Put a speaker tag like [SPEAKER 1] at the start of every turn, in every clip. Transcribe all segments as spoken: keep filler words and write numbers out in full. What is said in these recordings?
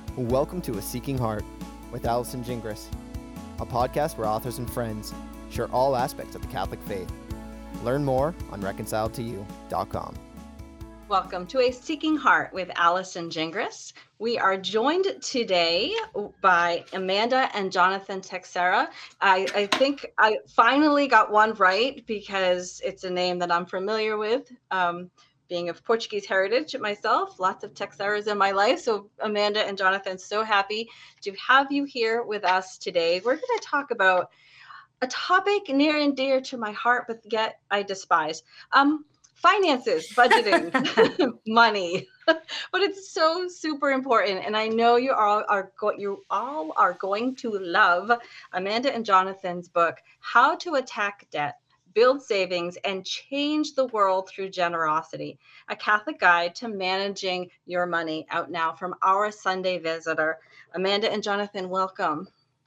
[SPEAKER 1] Welcome to A Seeking Heart with Allison Gingras, a podcast where authors and friends share all aspects of the Catholic faith. Learn more on reconciled to you dot com.
[SPEAKER 2] Welcome to A Seeking Heart with Allison Gingras. We are joined today by Amanda and Jonathan Texeira. I, I think I finally got one right because it's a name that I'm familiar with. Um, being of Portuguese heritage myself, lots of Texeiras in my life. So Amanda and Jonathan, so happy to have you here with us today. We're going to talk about a topic near and dear to my heart, but yet I despise. Um, finances, budgeting, money, but it's so super important. And I know you all are go- you all are going to love Amanda and Jonathan's book, How to Attack Debt, Build Savings, and Change the World Through Generosity, a Catholic guide to managing your money, out now from our Sunday visitor. Amanda and Jonathan, welcome.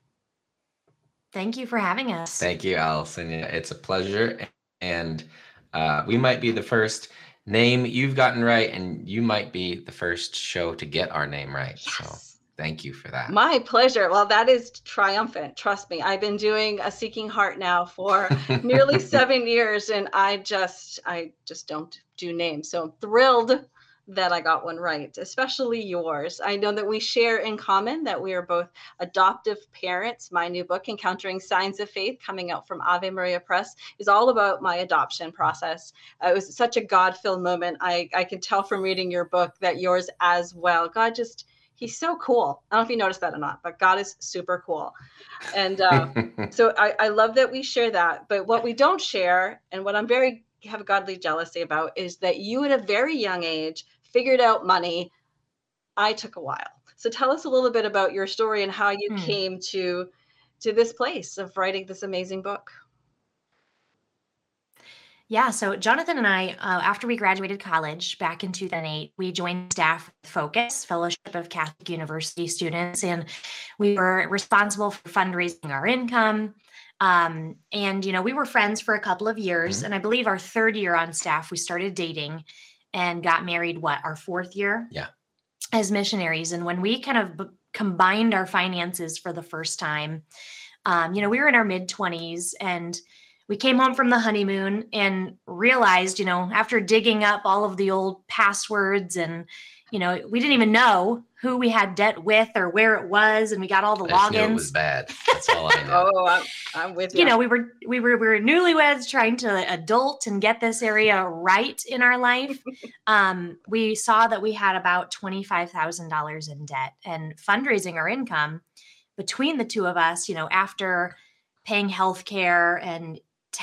[SPEAKER 3] Thank you for having us.
[SPEAKER 4] Thank you, Allison. It's a pleasure. And uh, we might be the first name you've gotten right, and you might be the first show to get our name right.
[SPEAKER 2] Yes.
[SPEAKER 4] So thank you for that.
[SPEAKER 2] My pleasure. Well, that is triumphant. Trust me. I've been doing A Seeking Heart now for nearly seven years, and I just, I just don't do names. So I'm thrilled that I got one right, especially yours. I know that we share in common that we are both adoptive parents. My new book, Encountering Signs of Faith, coming out from Ave Maria Press, is all about my adoption process. Uh, it was such a God-filled moment. I, I can tell from reading your book that yours as well. God just, he's so cool. I don't know if you noticed that or not, but God is super cool. And uh, so I, I love that we share that. But what we don't share, and what I'm very have a godly jealousy about, is that you at a very young age figured out money. I took a while. So tell us a little bit about your story and how you hmm. came to to this place of writing this amazing book.
[SPEAKER 3] Yeah, so Jonathan and I, uh, after we graduated college back in two thousand eight, we joined staff with Focus, Fellowship of Catholic University Students, and we were responsible for fundraising our income. Um, and, you know, we were friends for a couple of years, mm-hmm. and I believe our third year on staff, we started dating and got married, what, our fourth year?
[SPEAKER 4] Yeah.
[SPEAKER 3] As missionaries. And when we kind of b- combined our finances for the first time, um, you know, we were in our mid twenties, and we came home from the honeymoon and realized, you know, after digging up all of the old passwords and, you know, we didn't even know who we had debt with or where it was, and we got all the
[SPEAKER 4] I just
[SPEAKER 3] logins.
[SPEAKER 4] Knew it was bad. That's all I know.
[SPEAKER 2] oh, I'm, I'm with you.
[SPEAKER 3] You know, we were we were we were newlyweds trying to adult and get this area right in our life. um, we saw that we had about twenty-five thousand dollars in debt, and fundraising our income between the two of us, you know, after paying healthcare and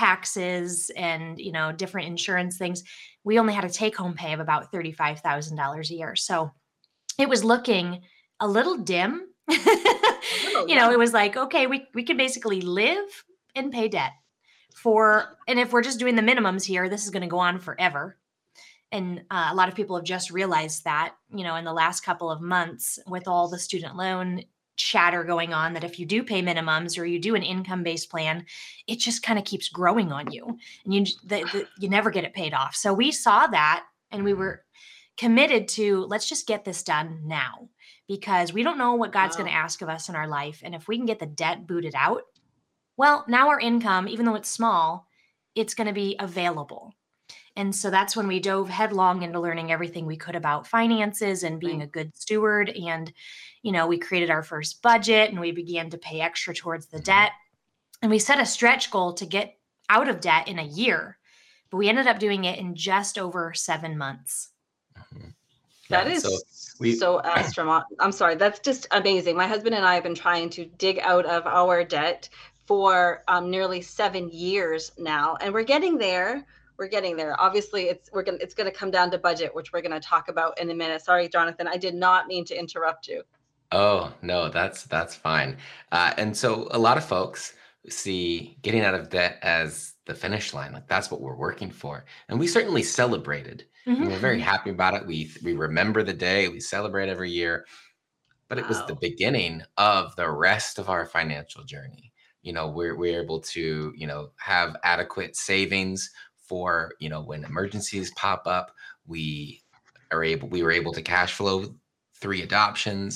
[SPEAKER 3] taxes and, you know, different insurance things, we only had a take-home pay of about thirty-five thousand dollars a year. So it was looking a little dim.
[SPEAKER 2] little,
[SPEAKER 3] you know, it was like, okay, we, we can basically live and pay debt for, and if we're just doing the minimums here, this is going to go on forever. And uh, a lot of people have just realized that, you know, in the last couple of months with all the student loan chatter going on, that if you do pay minimums or you do an income-based plan, it just kind of keeps growing on you, and you the, the, you never get it paid off. So we saw that, and we were committed to, let's just get this done now, because we don't know what God's wow. going to ask of us in our life. And if we can get the debt booted out, well, now our income, even though it's small, it's going to be available. And so that's when we dove headlong into learning everything we could about finances and being a good steward. And, you know, we created our first budget, and we began to pay extra towards the debt. And we set a stretch goal to get out of debt in a year, but we ended up doing it in just over seven months.
[SPEAKER 2] Mm-hmm. That yeah, is so, we, so astronomical. I'm sorry. That's just amazing. My husband and I have been trying to dig out of our debt for um, nearly seven years now, and we're getting there. We're getting there. Obviously, it's we're gonna it's gonna come down to budget, which we're gonna talk about in a minute. Sorry, Jonathan, I did not mean to interrupt you.
[SPEAKER 4] Oh no, that's that's fine. Uh, and so a lot of folks see getting out of debt as the finish line. Like that's what we're working for, and we certainly celebrated. Mm-hmm. And we're very happy about it. We we remember the day. We celebrate every year, but it wow. was the beginning of the rest of our financial journey. You know, we're we're able to you know have adequate savings for, you know, when emergencies pop up. We are able, we were able to cash flow three adoptions.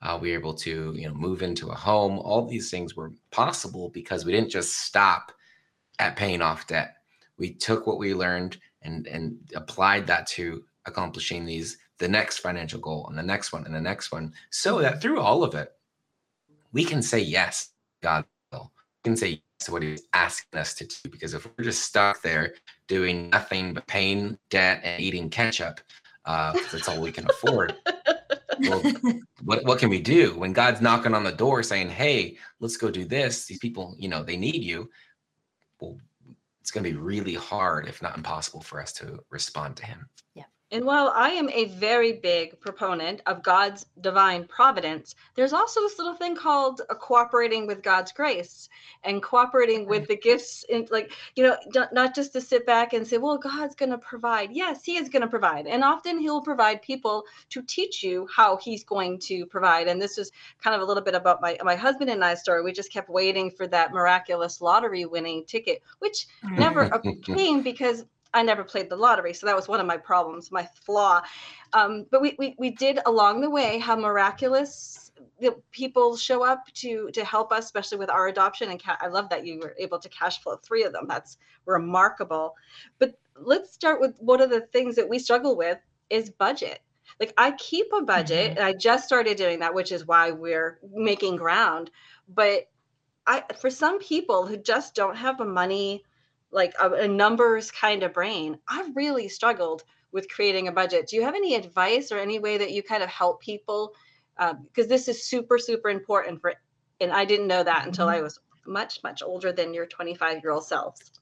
[SPEAKER 4] Uh, we were able to, you know, move into a home. All these things were possible because we didn't just stop at paying off debt. We took what we learned and and applied that to accomplishing these the next financial goal and the next one and the next one, so that through all of it, we can say yes, God will. We can say yes to what He's asking us to do. Because if we're just stuck there doing nothing but paying debt and eating ketchup, uh, because that's all we can afford. Well, what what can we do when God's knocking on the door saying, "Hey, let's go do this"? These people, you know, they need you. Well, it's going to be really hard, if not impossible, for us to respond to Him.
[SPEAKER 3] Yeah.
[SPEAKER 2] And while I am a very big proponent of God's divine providence, there's also this little thing called uh, cooperating with God's grace and cooperating with the gifts. In, like, you know, not, not just to sit back and say, well, God's going to provide. Yes, He is going to provide. And often He'll provide people to teach you how He's going to provide. And this is kind of a little bit about my, my husband and I's story. We just kept waiting for that miraculous lottery winning ticket, which never came because I never played the lottery. So that was one of my problems, my flaw. Um, but we, we we did along the way have miraculous people show up to to help us, especially with our adoption. And ca- I love that you were able to cash flow three of them. That's remarkable. But let's start with one of the things that we struggle with is budget. Like, I keep a budget,
[SPEAKER 3] Mhm.
[SPEAKER 2] and I just started doing that, which is why we're making ground. But I, for some people who just don't have a money, like a, a numbers kind of brain, I've really struggled with creating a budget. Do you have any advice or any way that you kind of help people? Because this is super, super important for, and I didn't know that until I was much, much older than your twenty-five year old selves.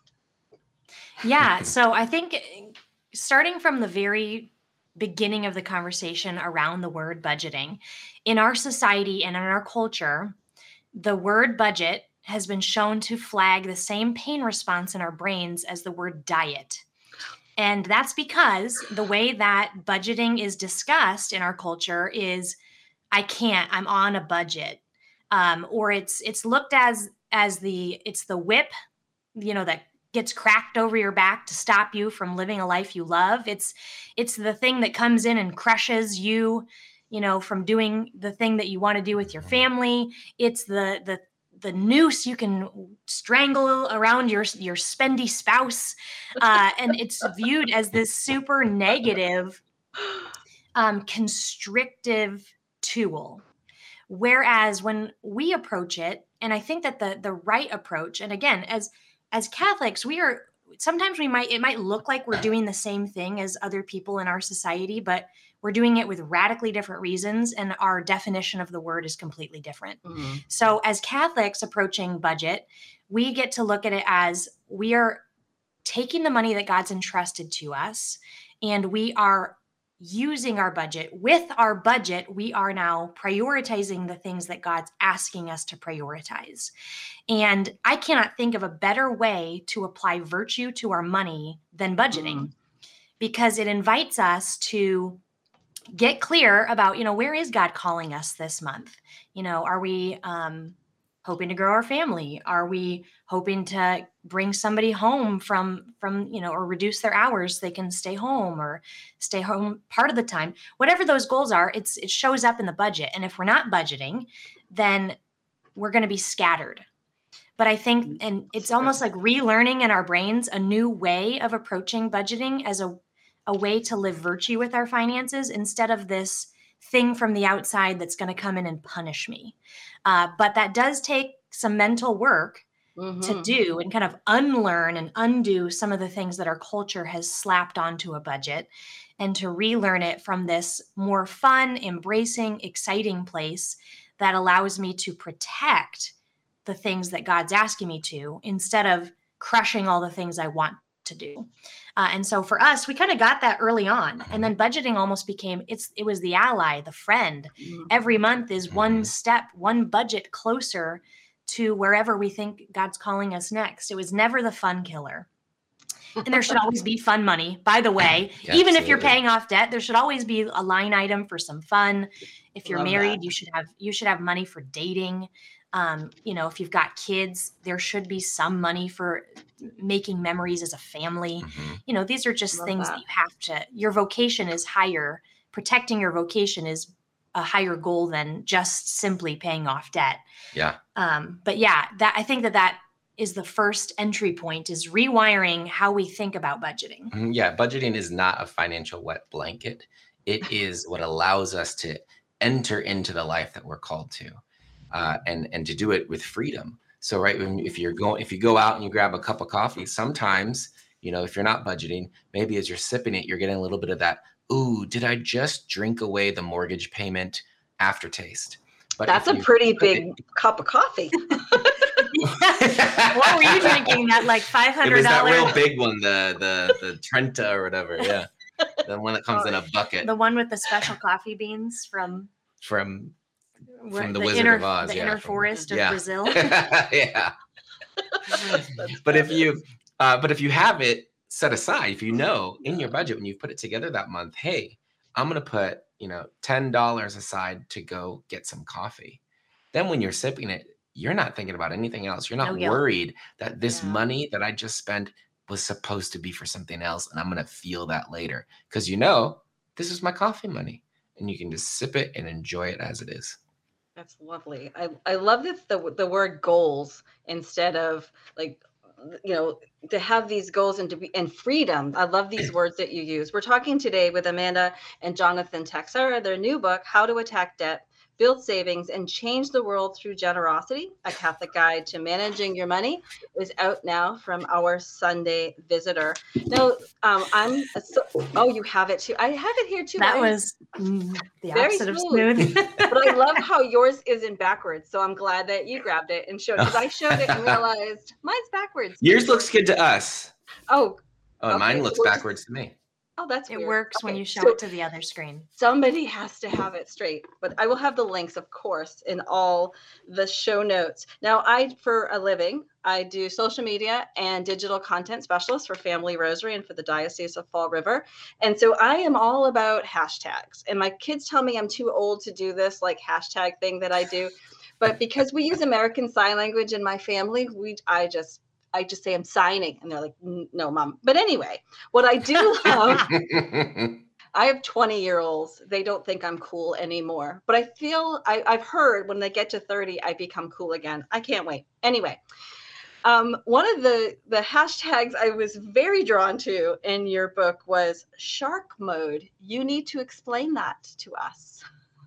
[SPEAKER 3] Yeah. So I think starting from the very beginning of the conversation around the word budgeting, in our society and in our culture, the word budget has been shown to flag the same pain response in our brains as the word diet. And that's because the way that budgeting is discussed in our culture is, I can't, I'm on a budget. Um, or it's it's looked as as the it's the whip, you know, that gets cracked over your back to stop you from living a life you love. It's it's the thing that comes in and crushes you, you know, from doing the thing that you want to do with your family. It's the the the noose you can strangle around your your spendy spouse, uh, and it's viewed as this super negative, um, constrictive tool. Whereas when we approach it, and I think that the the right approach, and again, as as Catholics, we are sometimes we might it might look like we're doing the same thing as other people in our society, but we're doing it with radically different reasons, and our definition of the word is completely different.
[SPEAKER 2] Mm-hmm.
[SPEAKER 3] So as Catholics approaching budget, we get to look at it as we are taking the money that God's entrusted to us, and we are using our budget. With our budget, we are now prioritizing the things that God's asking us to prioritize. And I cannot think of a better way to apply virtue to our money than budgeting,
[SPEAKER 2] Mm-hmm.
[SPEAKER 3] because it invites us to get clear about, you know, where is God calling us this month? You know, are we um, hoping to grow our family? Are we hoping to bring somebody home from, from, you know, or reduce their hours so they can stay home or stay home part of the time? Whatever those goals are, it's it shows up in the budget. And if we're not budgeting, then we're going to be scattered. But I think, and it's almost like relearning in our brains a new way of approaching budgeting as a a way to live virtue with our finances instead of this thing from the outside that's going to come in and punish me. Uh, but that does take some mental work
[SPEAKER 2] Mm-hmm.
[SPEAKER 3] to do and kind of unlearn and undo some of the things that our culture has slapped onto a budget, and to relearn it from this more fun, embracing, exciting place that allows me to protect the things that God's asking me to, instead of crushing all the things I want to do. Uh, and so for us, we kind of got that early on, and then budgeting almost became, it's, it was the ally, the friend.
[SPEAKER 2] Mm-hmm.
[SPEAKER 3] Every month is one
[SPEAKER 4] Mhm.
[SPEAKER 3] step, one budget closer to wherever we think God's calling us next. It was never the fun killer. And there should always be fun money, by the way.
[SPEAKER 4] Yeah,
[SPEAKER 3] Even if you're
[SPEAKER 4] absolutely.
[SPEAKER 3] paying off debt, there should always be a line item for some fun. If you're
[SPEAKER 2] Love
[SPEAKER 3] married,
[SPEAKER 2] that.
[SPEAKER 3] you should have you should have money for dating. Um, you know, if you've got kids, there should be some money for making memories as a family.
[SPEAKER 4] Mhm.
[SPEAKER 3] You know, these are just
[SPEAKER 2] Love
[SPEAKER 3] things
[SPEAKER 2] that.
[SPEAKER 3] that you have to, your vocation is higher. Protecting your vocation is a higher goal than just simply paying off debt.
[SPEAKER 4] Yeah.
[SPEAKER 3] Um, but yeah, that I think that that is the first entry point, is rewiring how we think about budgeting.
[SPEAKER 4] Mhm. Yeah. Budgeting is not a financial wet blanket. It is what allows us to enter into the life that we're called to, uh, and, and to do it with freedom. So, right, when, if you're going, if you go out and you grab a cup of coffee, sometimes, you know, if you're not budgeting, maybe as you're sipping it, you're getting a little bit of that, ooh, did I just drink away the mortgage payment aftertaste? But
[SPEAKER 2] That's a
[SPEAKER 4] you,
[SPEAKER 2] pretty big it, cup of coffee.
[SPEAKER 3] What were you drinking? That like five hundred dollars?
[SPEAKER 4] It was that real big one, the the the Trenta or whatever. Yeah, the one that comes oh, in a bucket.
[SPEAKER 3] The one with the special coffee beans from
[SPEAKER 4] from from the,
[SPEAKER 3] the
[SPEAKER 4] Wizard
[SPEAKER 3] inner,
[SPEAKER 4] of Oz,
[SPEAKER 3] the
[SPEAKER 4] yeah,
[SPEAKER 3] inner
[SPEAKER 4] from,
[SPEAKER 3] forest of
[SPEAKER 4] yeah.
[SPEAKER 3] Brazil.
[SPEAKER 4] Yeah. But if you uh, but if you have it set aside, if you know in your budget when you've put it together that month, hey, I'm gonna put, you know, ten dollars aside to go get some coffee. Then when you're sipping it, you're not thinking about anything else. You're not
[SPEAKER 3] no
[SPEAKER 4] worried that this
[SPEAKER 2] yeah.
[SPEAKER 4] money that I just spent was supposed to be for something else, and I'm gonna feel that later. Because you know, this is my coffee money. And you can just sip it and enjoy it as it is.
[SPEAKER 2] That's lovely. I, I love this, the the word goals instead of like, you know, to have these goals and to be and freedom. I love these words that you use. We're talking today with Amanda and Jonathan Texera, their new book, How to Attack Debt, Build Savings, and Change the World Through Generosity, a Catholic Guide to Managing Your Money, is out now from our Sunday Visitor. Now, um, I'm, so, oh, you have it too. I have it here too.
[SPEAKER 3] That
[SPEAKER 2] I,
[SPEAKER 3] was mm, the
[SPEAKER 2] very
[SPEAKER 3] opposite
[SPEAKER 2] smooth.
[SPEAKER 3] of smooth.
[SPEAKER 2] But I love how yours is in backwards. So I'm glad that you grabbed it and showed it, because I showed it and realized mine's backwards.
[SPEAKER 4] Yours looks good to us.
[SPEAKER 2] Oh.
[SPEAKER 4] Oh, and
[SPEAKER 2] okay.
[SPEAKER 4] mine looks backwards to me.
[SPEAKER 2] Oh, that's
[SPEAKER 3] it
[SPEAKER 2] weird.
[SPEAKER 3] works
[SPEAKER 2] okay.
[SPEAKER 3] when you show
[SPEAKER 2] so
[SPEAKER 3] it to the other screen.
[SPEAKER 2] Somebody has to have it straight, but I will have the links, of course, in all the show notes. Now, I, for a living, I do social media and digital content specialist for Family Rosary and for the Diocese of Fall River. And so I am all about hashtags. And my kids tell me I'm too old to do this like hashtag thing that I do. But because we use American Sign Language in my family, we I just I just say I'm signing, and they're like, no, Mom. But anyway, what I do love, I have twenty year olds. They don't think I'm cool anymore, but I feel I, I've heard when they get to thirty, I become cool again. I can't wait. Anyway, um, one of the, the hashtags I was very drawn to in your book was shark mode. You need to explain that to us.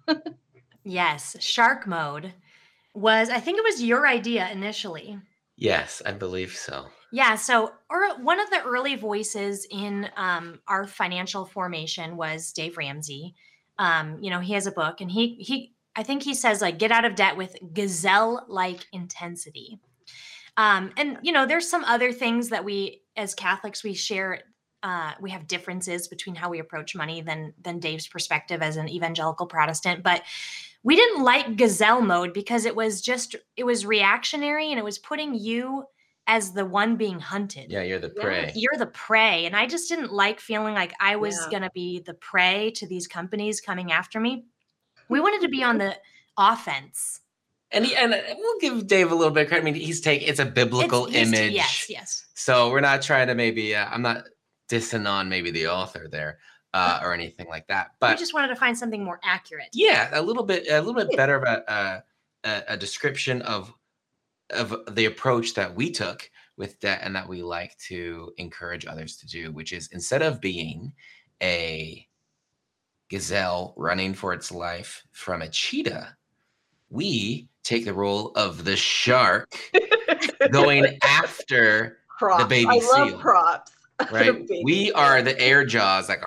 [SPEAKER 3] Yes. Shark mode was, I think it was your idea initially.
[SPEAKER 4] Yes, I believe so.
[SPEAKER 3] Yeah. So, or one of the early voices in um, our financial formation was Dave Ramsey. Um, you know, he has a book, and he he I think he says like get out of debt with gazelle-like intensity. Um, and you know, there's some other things that we as Catholics we share. Uh, we have differences between how we approach money than than Dave's perspective as an evangelical Protestant, but we didn't like gazelle mode because it was just, it was reactionary, and it was putting you as the one being hunted.
[SPEAKER 4] Yeah, you're the prey.
[SPEAKER 2] Yeah.
[SPEAKER 3] You're the prey. And I just didn't like feeling like I was
[SPEAKER 2] Yeah.
[SPEAKER 3] going to be the prey to these companies coming after me. We wanted to be on the offense.
[SPEAKER 4] And he, and we'll give Dave a little bit of credit. I mean, he's taking, it's a biblical
[SPEAKER 3] It's- he's-
[SPEAKER 4] image.
[SPEAKER 3] Yes, yes.
[SPEAKER 4] So we're not trying to maybe, uh, I'm not dissing on maybe the author there uh, or anything like that.
[SPEAKER 3] We
[SPEAKER 4] But
[SPEAKER 3] just wanted to find something more accurate.
[SPEAKER 4] yeah, a little bit, a little bit better of a, a, a description of of the approach that we took with debt and that we like to encourage others to do, which is instead of being a gazelle running for its life from a cheetah, we take the role of the shark going after
[SPEAKER 2] Props.
[SPEAKER 4] the baby
[SPEAKER 2] I love
[SPEAKER 4] seal.
[SPEAKER 2] props.
[SPEAKER 4] Right?
[SPEAKER 2] Baby
[SPEAKER 4] We
[SPEAKER 2] seal.
[SPEAKER 4] are the air jaws, like,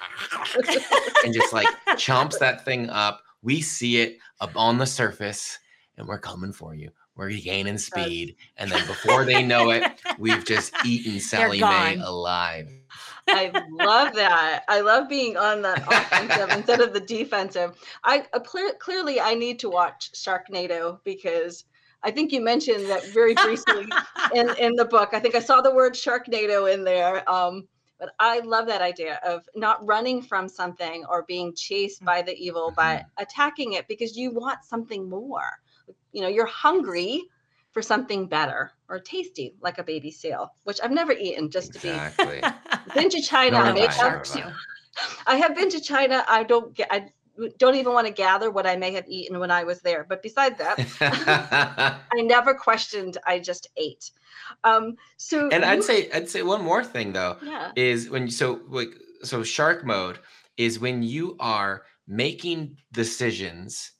[SPEAKER 4] and just like chomps that thing up. We see it up on the surface, and we're coming for you. We're gaining speed. And then before they know it, we've just eaten Sally Mae
[SPEAKER 3] gone.
[SPEAKER 4] alive.
[SPEAKER 2] I love that. I love being on the offensive instead of the defensive. I uh, clear, clearly I need to watch Sharknado because I think you mentioned that very briefly in, in the book. I think I saw the word Sharknado in there. Um, but I love that idea of not running from something or being chased by the evil, but attacking it because you want something more. You know, you're hungry for something better or tasty, like a baby seal, which I've never eaten, just to
[SPEAKER 4] Exactly.
[SPEAKER 2] be. Been to China.
[SPEAKER 4] Nor
[SPEAKER 2] I,
[SPEAKER 4] have
[SPEAKER 2] may
[SPEAKER 4] I,
[SPEAKER 2] have-
[SPEAKER 4] nor have I.
[SPEAKER 2] I have been to China. I don't get. I don't even want to gather what I may have eaten when I was there. But besides that, I never questioned. I just ate. Um, so
[SPEAKER 4] and
[SPEAKER 2] you,
[SPEAKER 4] I'd say I'd say one more thing though
[SPEAKER 2] yeah.
[SPEAKER 4] is when you so like so shark mode is when you are making decisions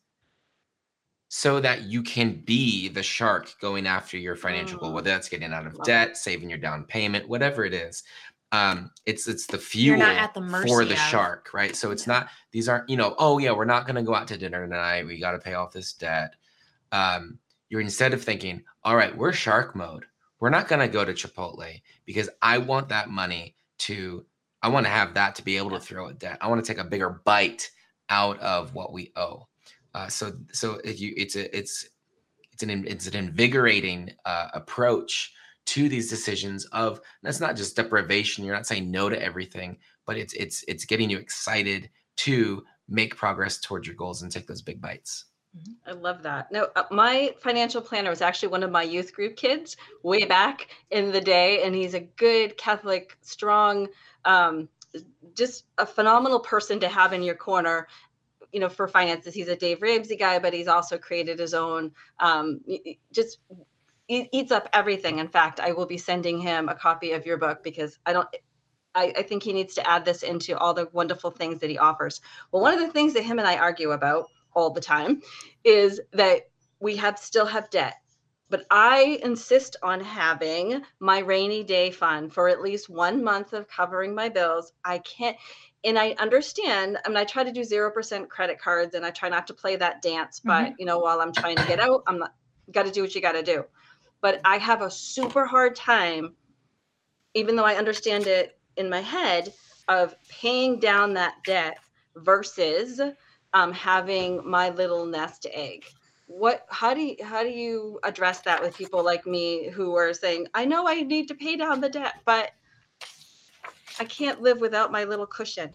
[SPEAKER 4] so that you can be the shark going after your financial goal,
[SPEAKER 2] Mm,
[SPEAKER 4] whether that's getting out of
[SPEAKER 2] love
[SPEAKER 4] debt,
[SPEAKER 2] it.
[SPEAKER 4] saving your down payment, whatever it is. Um, it's it's the
[SPEAKER 3] You're
[SPEAKER 4] fuel
[SPEAKER 3] not at the mercy
[SPEAKER 4] for the
[SPEAKER 3] of-
[SPEAKER 4] shark, right? So it's
[SPEAKER 3] Yeah.
[SPEAKER 4] not, these aren't, you know, oh yeah, we're not going to go out to dinner tonight. We got to pay off this debt. Um, you're instead of thinking, all right, we're shark mode. We're not going to go to Chipotle because I want that money to, I want to have that to be able to throw at debt. I want to take a bigger bite out of what we owe. Uh, so, so if you, it's a, it's, it's an, it's an invigorating uh, approach to these decisions of, that's not just deprivation. You're not saying no to everything, but it's, it's, it's getting you excited to make progress towards your goals and take those big bites.
[SPEAKER 2] I love that. No, uh, my financial planner was actually one of my youth group kids way back in the day. And he's a good Catholic, strong, um, just a phenomenal person to have in your corner, you know, for finances. He's a Dave Ramsey guy, but he's also created his own, um, just eats up everything. In fact, I will be sending him a copy of your book because I don't, I, I think he needs to add this into all the wonderful things that he offers. Well, one of the things that him and I argue about all the time is that we have still have debt, but I insist on having my rainy day fund for at least one month of covering my bills. I can't, and I understand, I mean, I try to do zero percent credit cards and I try not to play that dance, but
[SPEAKER 3] Mhm.
[SPEAKER 2] you know, while I'm trying to get out, I'm not, got to do what you got to do. But I have a super hard time, even though I understand it in my head, of paying down that debt versus um, having my little nest egg. What, how do you, how do you address that with people like me who are saying, I know I need to pay down the debt, but I can't live without my little cushion.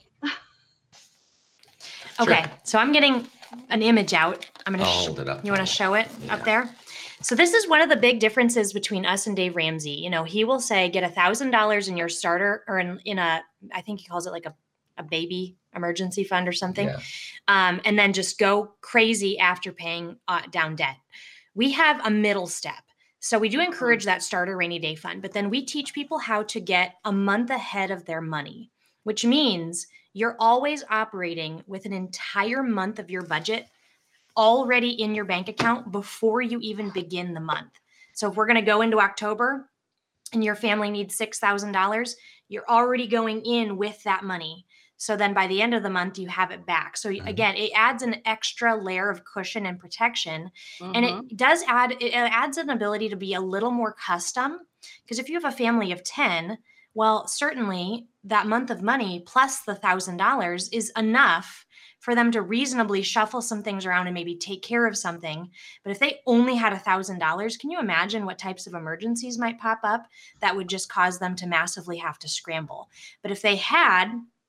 [SPEAKER 3] Okay,
[SPEAKER 4] Sure.
[SPEAKER 3] so I'm getting an image out. I'm gonna
[SPEAKER 4] I'll
[SPEAKER 3] sh-
[SPEAKER 4] hold it up.
[SPEAKER 3] You want to show it
[SPEAKER 4] Yeah.
[SPEAKER 3] up there? So this is one of the big differences between us and Dave Ramsey. You know, he will say get a thousand dollars in your starter or in, in a, I think he calls it like a, a baby emergency fund or something.
[SPEAKER 4] Yeah.
[SPEAKER 3] Um, and then just go crazy after paying uh, down debt. We have a middle step. So we do encourage that starter rainy day fund, but then we teach people how to get a month ahead of their money, which means you're always operating with an entire month of your budget already in your bank account before you even begin the month. So if we're going to go into October and your family needs six thousand dollars, you're already going in with that money. So then by the end of the month, you have it back. So
[SPEAKER 4] Mhm.
[SPEAKER 3] again, it adds an extra layer of cushion and protection. And
[SPEAKER 2] Mhm.
[SPEAKER 3] it does add, it adds an ability to be a little more custom. Because if you have a family of ten, well, certainly that month of money plus the one thousand dollars is enough for them to reasonably shuffle some things around and maybe take care of something. But if they only had one thousand dollars, can you imagine what types of emergencies might pop up that would just cause them to massively have to scramble? But if they had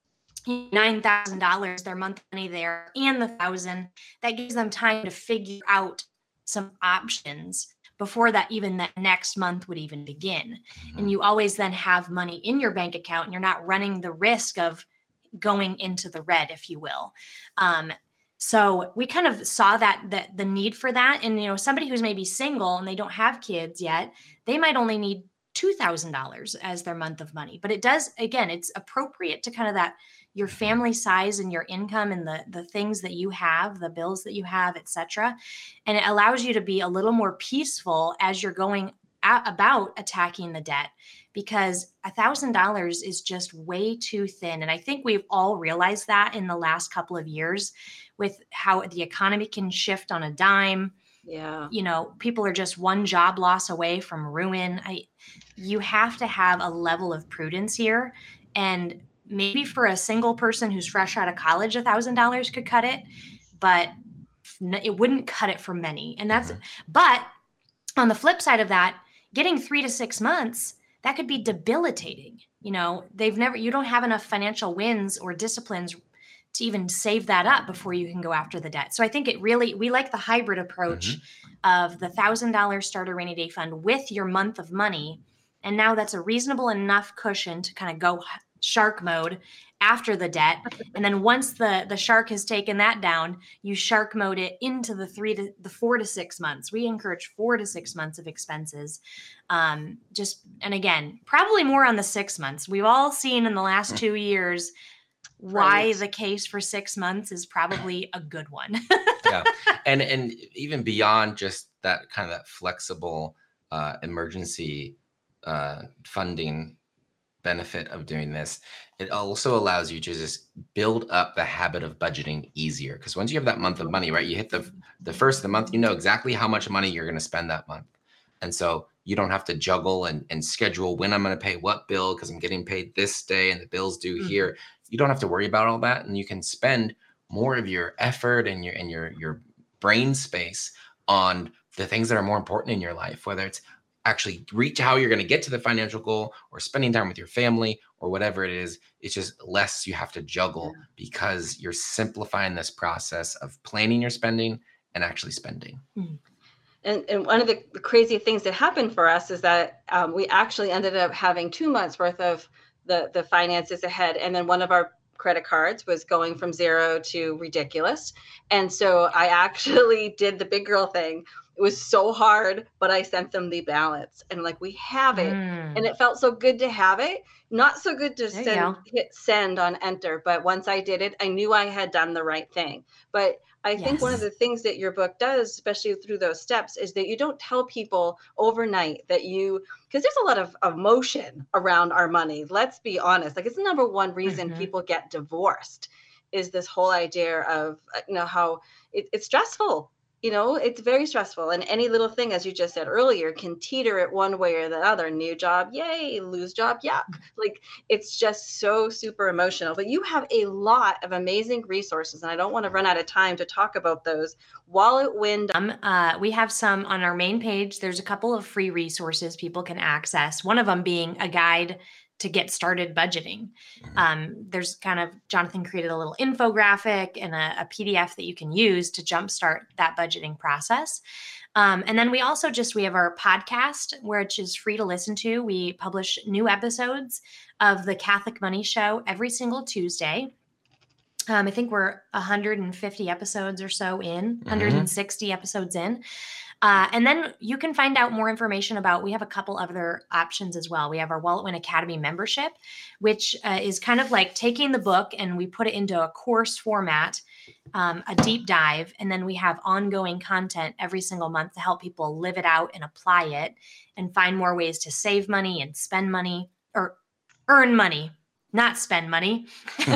[SPEAKER 3] nine thousand dollars, their month money there, and the thousand, that gives them time to figure out some options before that even that next month would even begin.
[SPEAKER 4] Mhm.
[SPEAKER 3] And you always then have money in your bank account and you're not running the risk of going into the red, if you will. Um, so we kind of saw that, that the need for that. And, you know, somebody who's maybe single and they don't have kids yet, they might only need two thousand dollars as their month of money. But it does, again, it's appropriate to kind of that, your family size and your income and the, the things that you have, the bills that you have, et cetera. And it allows you to be a little more peaceful as you're going at, about attacking the debt, because a thousand dollars is just way too thin. And I think we've all realized that in the last couple of years with how the economy can shift on a dime.
[SPEAKER 2] Yeah.
[SPEAKER 3] You know, people are just one job loss away from ruin. I, you have to have a level of prudence here. And maybe for a single person who's fresh out of college, a thousand dollars could cut it, but it wouldn't cut it for many. And that's,
[SPEAKER 4] Mhm.
[SPEAKER 3] but on the flip side of that, getting three to six months, that could be debilitating. You know, they've never, you don't have enough financial wins or disciplines to even save that up before you can go after the debt. So I think it really, we like the hybrid approach of the thousand dollar starter rainy day fund with your month of money. And now that's a reasonable enough cushion to kind of go shark mode after the debt. And then once the, the shark has taken that down, you shark mode it into the three to the four to six months. We encourage four to six months of expenses. Um, just, and again, probably more on the six months. We've all seen in the last two years why
[SPEAKER 2] Right.
[SPEAKER 3] the case for six months is probably a good one.
[SPEAKER 4] Yeah. And and even beyond just that kind of that flexible uh, emergency uh, funding benefit of doing this, it also allows you to just build up the habit of budgeting easier. Because once you have that month of money, right, you hit the the first of the month, you know exactly how much money you're going to spend that month. And so you don't have to juggle and, and schedule when I'm going to pay what bill because I'm getting paid this day and the bill's due
[SPEAKER 3] Mhm.
[SPEAKER 4] here. You don't have to worry about all that. And you can spend more of your effort and your and your your brain space on the things that are more important in your life, whether it's actually reach how you're going to get to the financial goal or spending time with your family or whatever it is. It's just less you have to juggle
[SPEAKER 2] Yeah.
[SPEAKER 4] because you're simplifying this process of planning your spending and actually spending.
[SPEAKER 2] And, and one of the crazy things that happened for us is that um, we actually ended up having two months worth of the, the finances ahead. And then one of our credit cards was going from zero to ridiculous. And so I actually did the big girl thing. It was so hard, but I sent them the balance and like, we have it.
[SPEAKER 3] Mm.
[SPEAKER 2] And it felt so good to have it. Not so good to
[SPEAKER 3] There you
[SPEAKER 2] send,
[SPEAKER 3] go.
[SPEAKER 2] hit send on enter. But once I did it, I knew I had done the right thing. But I think one of
[SPEAKER 3] Yes.
[SPEAKER 2] the things that your book does, especially through those steps, is that you don't tell people overnight that you, because there's a lot of emotion around our money. Let's be honest. Like it's the number one reason
[SPEAKER 3] Mhm.
[SPEAKER 2] people get divorced is this whole idea of, uh, you know, how it, it's stressful. You know, it's very stressful. And any little thing, as you just said earlier, can teeter it one way or the other. New job, yay, lose job, yuck. Like it's just so super emotional. But you have a lot of amazing resources, and I don't want to run out of time to talk about those. Wallet Wind.
[SPEAKER 3] Um, uh, we have some on our main page. There's a couple of free resources people can access. One of them being a guide to get started budgeting. Um, there's kind of, Jonathan created a little infographic and a, a P D F that you can use to jumpstart that budgeting process. Um, and then we also just, we have our podcast, which is free to listen to. We publish new episodes of the Catholic Money Show every single Tuesday. Um, I think we're one hundred fifty episodes or so in, one hundred sixty episodes in. Uh, and then you can find out more information about, we have a couple other options as well. We have our Wallet Win Academy membership, which uh, is kind of like taking the book and we put it into a course format, um, a deep dive, and then we have ongoing content every single month to help people live it out and apply it and find more ways to save money and spend money or earn money, not spend money,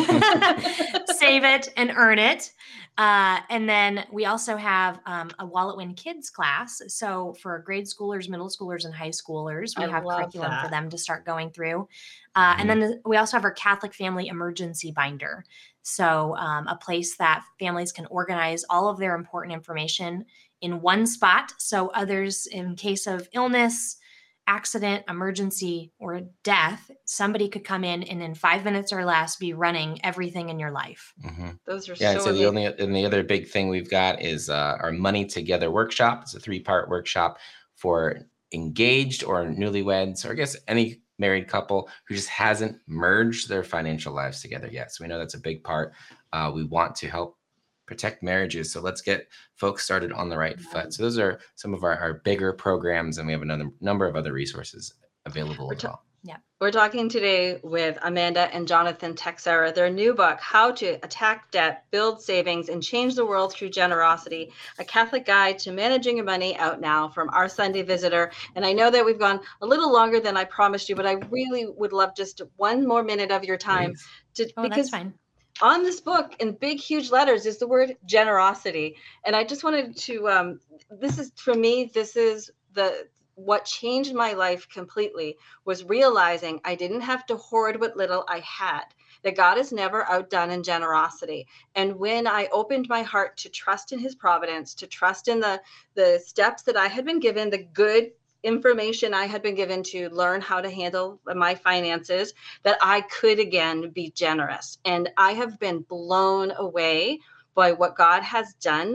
[SPEAKER 3] save it and earn it. Uh, and then we also have um, a Wallet Win Kids class. So for grade schoolers, middle schoolers, and high schoolers, we
[SPEAKER 2] I
[SPEAKER 3] have
[SPEAKER 2] love
[SPEAKER 3] curriculum for
[SPEAKER 2] that.
[SPEAKER 3] them to start going through. Uh, And then we also have our Catholic Family Emergency Binder. So um, a place that families can organize all of their important information in one spot. So others, in case of illness, accident, emergency, or death, somebody could come in and in five minutes or less be running everything in your life.
[SPEAKER 4] Mm-hmm.
[SPEAKER 2] Those are
[SPEAKER 4] Yeah,
[SPEAKER 2] so
[SPEAKER 4] so the
[SPEAKER 2] amazing.
[SPEAKER 4] only and the other big thing we've got is uh, our Money Together workshop. It's a three-part workshop for engaged or newlyweds, or I guess any married couple who just hasn't merged their financial lives together yet. So we know that's a big part. Uh, we want to help protect marriages. So let's get folks started on the right foot. So those are some of our, our bigger programs, and we have another number of other resources available
[SPEAKER 2] We're
[SPEAKER 4] as
[SPEAKER 2] ta-
[SPEAKER 4] well.
[SPEAKER 2] We're talking today with Amanda and Jonathan Texera. Their new book, How to Attack Debt, Build Savings, and Change the World Through Generosity, a Catholic Guide to Managing Your Money, out now from Our Sunday Visitor. And I know that we've gone a little longer than I promised you, but I really would love just one more minute of your time.
[SPEAKER 4] Please.
[SPEAKER 2] to
[SPEAKER 3] Oh,
[SPEAKER 2] because
[SPEAKER 3] that's fine.
[SPEAKER 2] on this book in big, huge letters is the word generosity. And I just wanted to, um, this is, for me, this is the, what changed my life completely was realizing I didn't have to hoard what little I had, that God is never outdone in generosity. And when I opened my heart to trust in his providence, to trust in the, the steps that I had been given, the good information I had been given to learn how to handle my finances, that I could again be generous. And I have been blown away by what God has done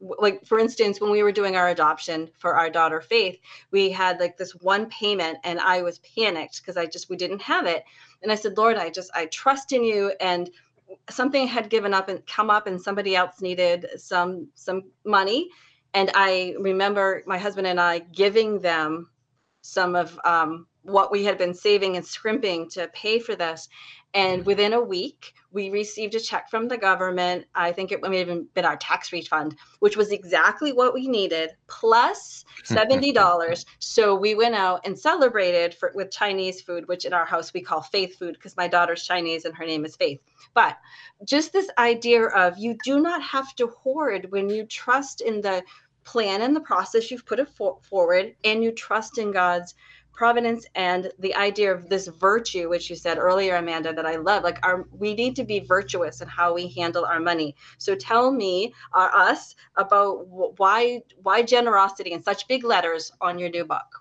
[SPEAKER 2] like, for instance, when we were doing our adoption for our daughter Faith, we had like this one payment, and I was panicked because I just we didn't have it. And I said, Lord, I just I trust in you. And something had given up and come up, and somebody else needed some some money. And I remember my husband and I giving them some of um, what we had been saving and scrimping to pay for this. And within a week, we received a check from the government. I think it may have even been our tax refund, which was exactly what we needed, plus seventy dollars. So we went out and celebrated for, with Chinese food, which in our house we call Faith food because my daughter's Chinese and her name is Faith. But just this idea of you do not have to hoard when you trust in the plan and the process you've put it for- forward, and you trust in God's providence and the idea of this virtue, which you said earlier, Amanda, that I love. Like, our we need to be virtuous in how we handle our money. So tell me, or us, about why why generosity in such big letters on your new book.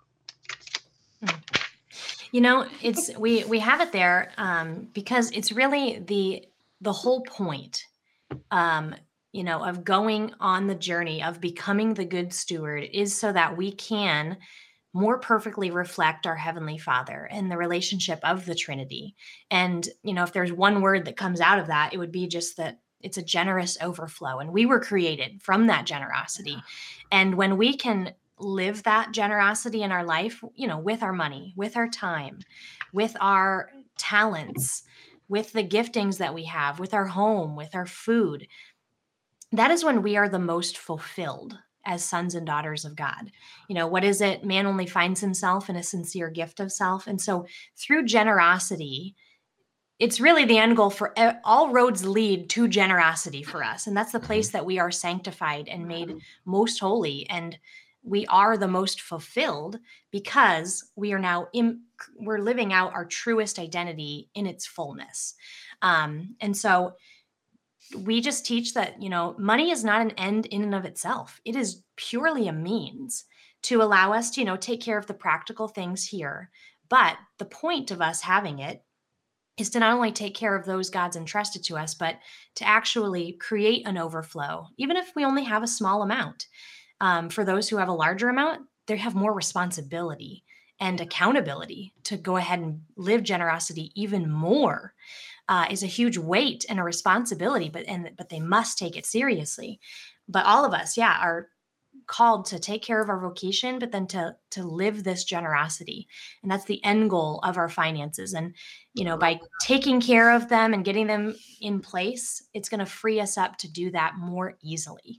[SPEAKER 3] You know, it's we we have it there um, because it's really the the whole point. Um, you know, of going on the journey of becoming the good steward is so that we can more perfectly reflect our Heavenly Father and the relationship of the Trinity. And, you know, if there's one word that comes out of that, it would be just that it's a generous overflow. And we were created from that generosity. And when we can live that generosity in our life, you know, with our money, with our time, with our talents, with the giftings that we have, with our home, with our food, that is when we are the most fulfilled as sons and daughters of God. You know, what is it? Man only finds himself in a sincere gift of self. And so through generosity, it's really the end goal for all roads lead to generosity for us. And that's the place that we are sanctified and made most holy. And we are the most fulfilled because we are now in, we're living out our truest identity in its fullness. Um, and so we just teach that, you know, money is not an end in and of itself. It is purely a means to allow us to, you know, take care of the practical things here. But the point of us having it is to not only take care of those God's entrusted to us, but to actually create an overflow, even if we only have a small amount. Um, for those who have a larger amount, they have more responsibility and accountability to go ahead and live generosity even more. Uh, is a huge weight and a responsibility, but and but they must take it seriously. But all of us, yeah, are called to take care of our vocation, but then to to live this generosity, and that's the end goal of our finances. And you know, by taking care of them and getting them in place, it's going to free us up to do that more easily.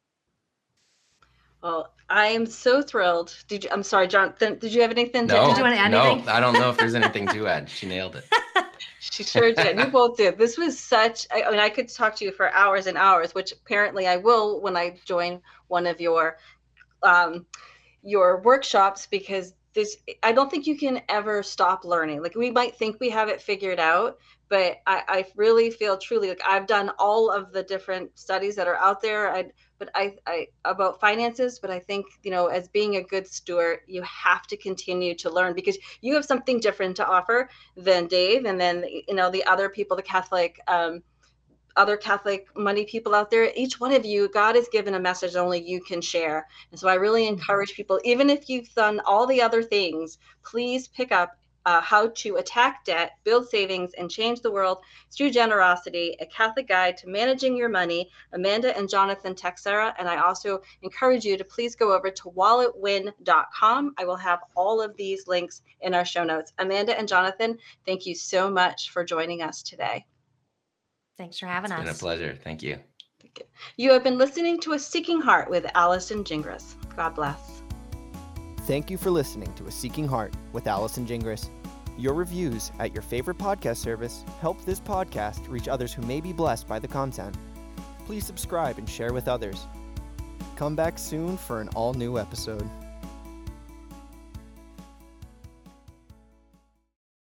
[SPEAKER 2] Well, I am so thrilled. Did you? I'm sorry, Jonathan. Did you have anything to
[SPEAKER 4] no,
[SPEAKER 2] add?
[SPEAKER 3] Did you want to add
[SPEAKER 4] no,
[SPEAKER 3] anything?
[SPEAKER 4] I don't know if there's anything to add. She nailed it.
[SPEAKER 2] She sure did. You both did. This was such, I, I mean, I could talk to you for hours and hours, which apparently I will when I join one of your, um, your workshops, because this, I don't think you can ever stop learning. Like, we might think we have it figured out, but I, I really feel truly like I've done all of the different studies that are out there. I, but I, I about finances, but I think, you know, as being a good steward, you have to continue to learn, because you have something different to offer than Dave, and then, you know, the other people, the Catholic, um, other Catholic money people out there. Each one of you, God has given a message only you can share. And so I really encourage people, even if you've done all the other things, please pick up Uh, How to Attack Debt, Build Savings, and Change the World Through Generosity, a Catholic Guide to Managing Your Money, Amanda and Jonathan Texera. And I also encourage you to please go over to wallet win dot com. I will have all of these links in our show notes. Amanda and Jonathan, thank you so much for joining us today.
[SPEAKER 3] Thanks for having
[SPEAKER 4] It's
[SPEAKER 3] us.
[SPEAKER 4] been a pleasure. Thank you.
[SPEAKER 2] You have been listening to A Seeking Heart with Allison Gingras. God bless.
[SPEAKER 1] Thank you for listening to A Seeking Heart with Allison Gingras. Your reviews at your favorite podcast service help this podcast reach others who may be blessed by the content. Please subscribe and share with others. Come back soon for an all-new episode.